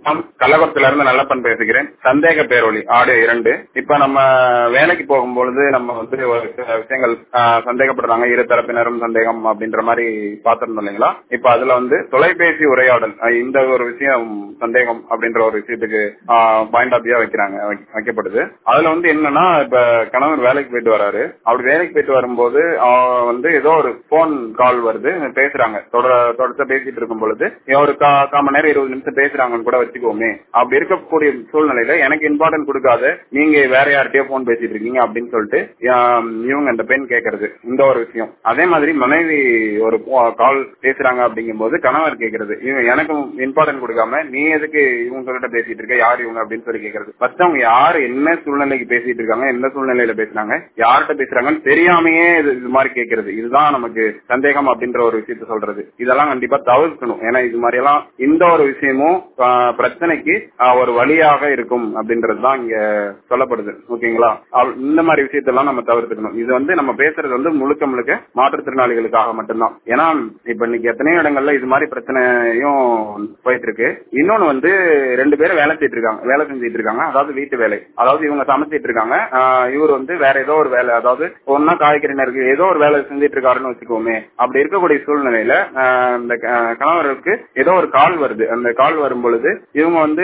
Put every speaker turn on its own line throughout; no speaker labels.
கள்ளக்குளத்துல இருந்து நல்லப்பன் பேசுகிறேன். சந்தேக பேரொலி ஆடியோ 2. இப்ப நம்ம வேலைக்கு போகும்பொழுது நம்ம வந்து ஒரு சில விஷயங்கள் சந்தேகப்படுறாங்க, இரு தரப்பினரும் சந்தேகம் அப்படின்ற மாதிரி பாத்திருந்தோம் இல்லைங்களா. இப்ப அதுல வந்து தொலைபேசி உரையாடல் இந்த ஒரு விஷயம் சந்தேகம் அப்படின்ற ஒரு விஷயத்துக்கு பாயிண்ட் ஆஃப் வியூ வைக்கப்படுது. அதுல வந்து என்னன்னா, இப்ப கணவர் வேலைக்கு போயிட்டு வராரு. அப்படி வேலைக்கு போயிட்டு வரும்போது வந்து ஏதோ ஒரு போன் கால் வருது, பேசுறாங்க. தொடர்ந்து பேசிட்டு இருக்கும் பொழுது ஒரு 1/4 மணி நேரம் 20 நிமிஷம் பேசுறாங்கன்னு கூட வச்சுக்கோமே. அப்படி இருக்கக்கூடிய சூழ்நிலையில எனக்கு இம்பார்ட்டன்ட் கொடுக்காத நீங்க வேற யார்கிட்டயோ போன் பேசிட்டு இருக்கீங்க அப்படின்னு சொல்லிட்டு இவங்க அந்த பெண் கேட்கறது இந்த ஒரு விஷயம். அதே மாதிரி மனைவி ஒரு கால் பேசுறாங்க அப்படிங்கும் போது கணவர் கேட்கறது, எனக்கு இம்பார்ட்டன்ட் கொடுக்காம நீ எதுக்கு இவங்க கிட்ட பேசிட்டு இருக்க, யார் இவங்க அப்படின்னு சொல்லி கேட்கறது. ஃபர்ஸ்ட் அவங்க யாரு, என்ன சூழ்நிலைக்கு பேசிட்டு இருக்காங்க, எந்த சூழ்நிலையில பேசுறாங்க, யார்கிட்ட பேசுறாங்கன்னு தெரியாமையே இது மாதிரி கேட்கறது. இதுதான் நமக்கு சந்தேகம் அப்படின்ற ஒரு விஷயத்த சொல்றது. இதெல்லாம் கண்டிப்பா தவிர்க்கணும். ஏன்னா இது மாதிரி எல்லாம் இந்த ஒரு விஷயமும் பிரச்சனைக்கு ஒரு வழியாக இருக்கும் அப்படின்றதுதான் இங்க சொல்லப்படுது. ஓகேங்களா. இந்த மாதிரி விஷயத்தெல்லாம் நம்ம தவிர்த்துக்கணும். இது வந்து நம்ம பேசுறது வந்து முழுக்க முழுக்க மாற்றுத்திறனாளிகளுக்காக மட்டும்தான். ஏன்னா இப்ப இன்னைக்கு எத்தனையோ இடங்கள்ல இது மாதிரி பிரச்சனையும் போயிட்டு இருக்கு. இன்னொன்னு வந்து 2 பேரும் வேலை செஞ்சிட்டு இருக்காங்க. அதாவது வீட்டு வேலை, அதாவது இவங்க சமைச்சிட்டு இருக்காங்க, இவர் வந்து வேற ஏதோ ஒரு வேலை, அதாவது ஒன்னா காய்கறி நறுக்கு ஏதோ ஒரு வேலை செஞ்சிட்டு இருக்காருன்னு வச்சுக்கோமே. அப்படி இருக்கக்கூடிய சூழ்நிலையில இந்த கணவருக்கு ஏதோ ஒரு கால் வருது. அந்த கால் வரும் பொழுது இவங்க வந்து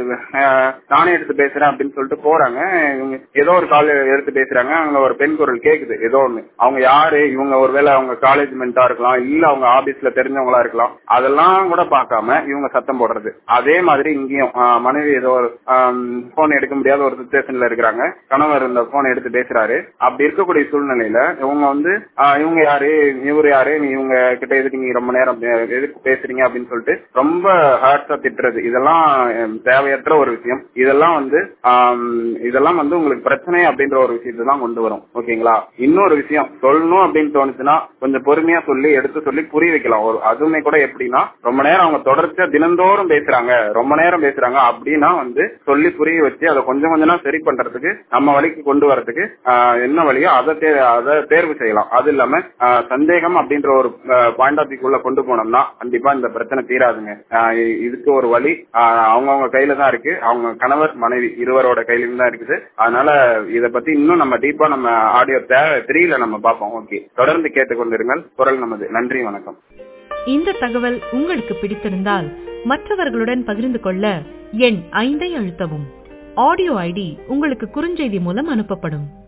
நானே எடுத்து பேசுறேன் அப்படின்னு சொல்லிட்டு போறாங்க. இவங்க ஏதோ ஒரு கால் எடுத்து பேசுறாங்க. அங்க ஒரு பெண் குரல் கேக்குது ஏதோ ஒண்ணு. அவங்க யாரு, இவங்க ஒருவேளை அவங்க காலேஜ் மென்டா இருக்கலாம், இல்ல அவங்க ஆபீஸ்ல தெரிஞ்சவங்களா இருக்கலாம். அதெல்லாம் கூட பார்க்காம இவங்க சத்தம் போடுறது. அதே மாதிரி இங்கேயும் மனைவி ஏதோ ஒரு போன் எடுக்க முடியாத ஒரு சிச்சுவேஷன்ல இருக்கிறாங்க. கணவர் இந்த போன் எடுத்து பேசுறாரு. அப்படி இருக்கக்கூடிய சூழ்நிலையில இவங்க வந்து இவங்க யாரு, இவரு யாரு, இவங்க கிட்ட எதுக்கு நீங்க ரொம்ப நேரம் எதுக்கு பேசுறீங்க அப்படின்னு சொல்லிட்டு ரொம்ப ஹார்ட்ஸா திட்டுறது. இதெல்லாம் தேவையற்ற ஒரு விஷயம். இதெல்லாம் வந்து உங்களுக்கு பிரச்சனை அப்படின்ற ஒரு விஷயத்தை தான் கொண்டு வரும். ஓகேங்களா. இன்னொரு விஷயம் சொல்லணும் அப்படின்னு தோணுச்சுன்னா கொஞ்சம் பொறுமையா சொல்லி எடுத்து சொல்லி புரிய வைக்கலாம். அதுவுமே கூட எப்படின்னா, ரொம்ப நேரம் அவங்க தொடர்ச்சியா தினந்தோறும் பேசுறாங்க, ரொம்ப நேரம் பேசுறாங்க அப்படின்னா வந்து சொல்லி புரிய வச்சு அதை கொஞ்சம் கொஞ்சமா சரி பண்றதுக்கு, நம்ம வழிக்கு கொண்டு வரதுக்கு என்ன வழியோ அதை தேர்வு செய்யலாம். அது இல்லாம சந்தேகம் அப்படின்ற ஒரு பாயிண்ட் ஆஃப் வியூக்குள்ள கொண்டு போனோம்னா கண்டிப்பா இந்த பிரச்சனை தீராதுங்க. இதுக்கு ஒரு வழி அவங்கவுங்க கையில தான் இருக்கு. அவங்க கணவர் மனைவி இருவரோட கையிலும் தான் இருக்குது. அதனால இத பத்தி இன்னும் நம்ம டீப்பா நம்ம ஆடியோ 3ல நம்ம பார்ப்போம். ஓகே, தொடர்ந்து கேட்டுக்கொண்டிருங்கள். குரல் நமது. நன்றி, வணக்கம்.
இந்த தகவல் உங்களுக்கு பிடித்திருந்தால் மற்றவர்களுடன் பகிர்ந்து கொள்ள எண் 5 அழுத்தவும். ஆடியோ ஐடி உங்களுக்கு குறுஞ்செய்தி மூலம் அனுப்பப்படும்.